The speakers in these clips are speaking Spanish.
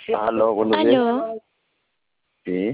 Aló, buenos días. Aló, Sí.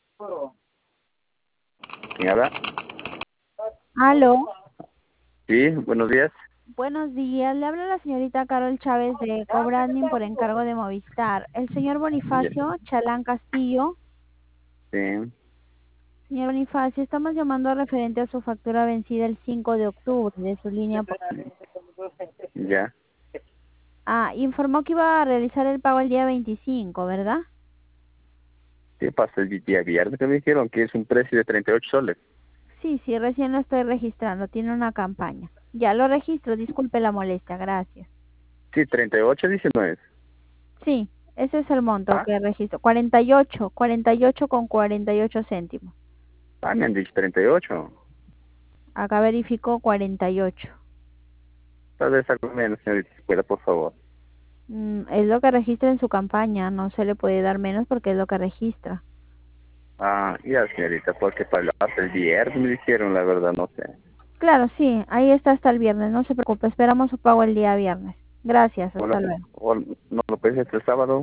¿Quién habla? aló. Sí, buenos días. Buenos días, le habla la señorita Carol Chávez de Cobranding por encargo de Movistar. El señor Ya. Bonifacio Chalán Castillo. Sí. Señor Bonifacio, estamos llamando referente a su factura vencida el 5 de octubre de su línea. Ya. Informó que iba a realizar el pago el día 25, ¿verdad? ¿Qué pasa el día viernes que me dijeron que es un precio de 38 soles? Sí, recién lo estoy registrando, tiene una campaña. Ya lo registro, disculpe la molestia, gracias. Sí, 38,19. Sí, ese es el monto Ah, que registro, 48 con 48 céntimos. me han dicho 38. Acá verificó 48. Tal vez algo menos, señorita, si pueda, por favor. Es lo que registra en su campaña, no se le puede dar menos porque es lo que registra. Ya, señorita, porque para hasta el viernes me dijeron, la verdad, no sé. Claro, sí, ahí está hasta el viernes, no se preocupe, esperamos su pago el día viernes. Gracias, O, hasta luego. no lo puedes hacer el sábado.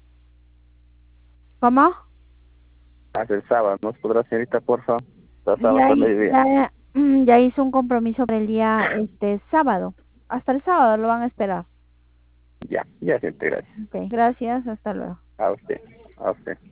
¿Cómo? Hasta el sábado, ¿no se podrá, señorita, por favor? Hasta sábado, Ya, hasta el mediodía. ya hizo un compromiso para el día sábado. Hasta el sábado lo van a esperar. Ya, señorita, gracias. Ok, gracias, hasta luego. A usted, a usted.